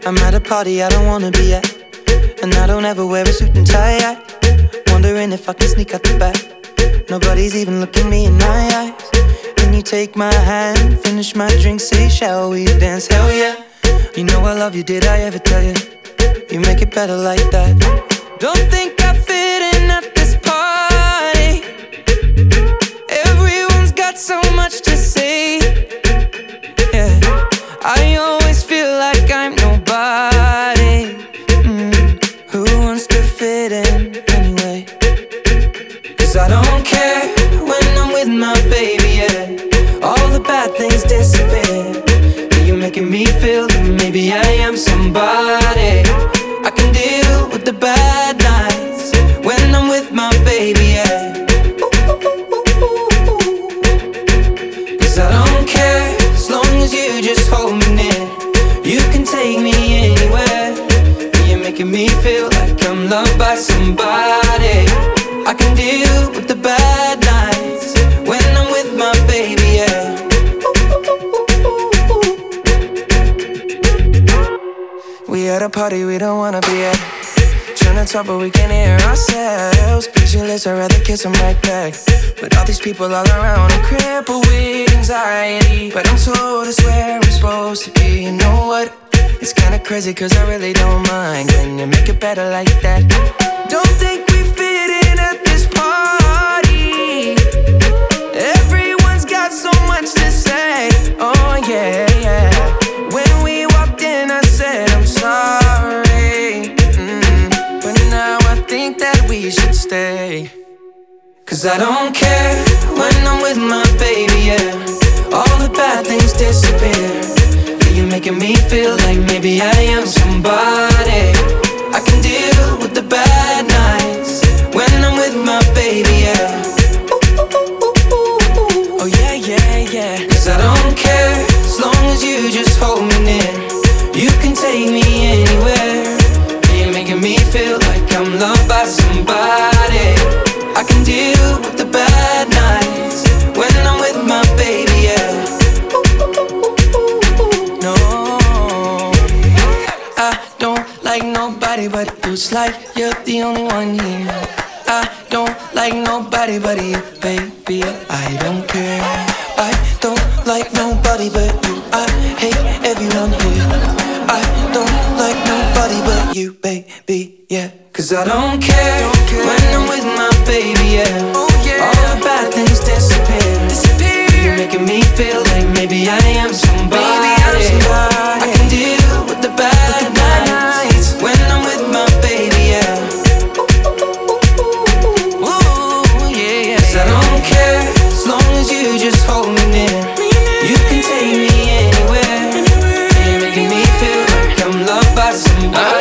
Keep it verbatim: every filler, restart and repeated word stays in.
I'm at a party I don't wanna be at, and I don't ever wear a suit and tie yet. Wondering if I can sneak out the back. Nobody's even looking me in my eyes. When you take my hand, finish my drink, say shall we dance? Hell yeah. You know I love you, did I ever tell you? You make it better like that. Don't think I fit in at this party. Everyone's got so much to say. Yeah, I always feel like I'm nobody. mm. Who wants to fit in anyway? Cause I don't care when I'm with my baby, yeah. All the bad things disappear. You're making me feel that maybe I am somebody. I can deal with the bad nights when I'm with my baby, yeah. Cause I don't care as long as you just hold me near. You can take me anywhere. You're making me feel like I'm loved by somebody. I can deal with the bad nights when I'm with my baby, yeah. We at a party we don't wanna be at. Trying to talk but we can't hear ourselves. Pictureless, I'd rather kiss them right back. But all these people all around, I'm crippled with anxiety. But I'm told it's where I'm supposed to be. You know what? It's kinda crazy cause I really don't mind. Can you make it better like that? Don't think we fit in at this party. Everyone's got so much to say. Oh yeah, yeah. When we walked in I said I'm sorry, mm, but now I think that we should stay. Cause I don't care when I'm with my baby, yeah. All the bad things disappear. You're making me feel like maybe I am somebody. I can deal with the bad nights when I'm with my baby, yeah. Oh yeah, yeah, yeah. Cause I don't care as long as you just hold me near. You can take me anywhere. You're making me feel like I'm loved by somebody. I can deal with the bad nights when I'm with my baby, yeah. No, I don't like nobody but you. It's like you're the only one here. I don't like nobody but you, baby. I don't care. I don't like nobody but you. I hate everyone here. I don't like nobody but you, baby, yeah. Cause I don't care, don't care. When I'm with my baby, yeah. Oh, yeah. All the bad things disappear. disappear. You're making me feel like maybe I am somebody. Maybe I'm somebody. I can deal with the bad, with the bad nights when I'm with my baby, yeah. Ooh, yeah, yeah. Cause I don't care as long as you just hold me near. You can take me anywhere. You're making me feel like I'm loved by somebody.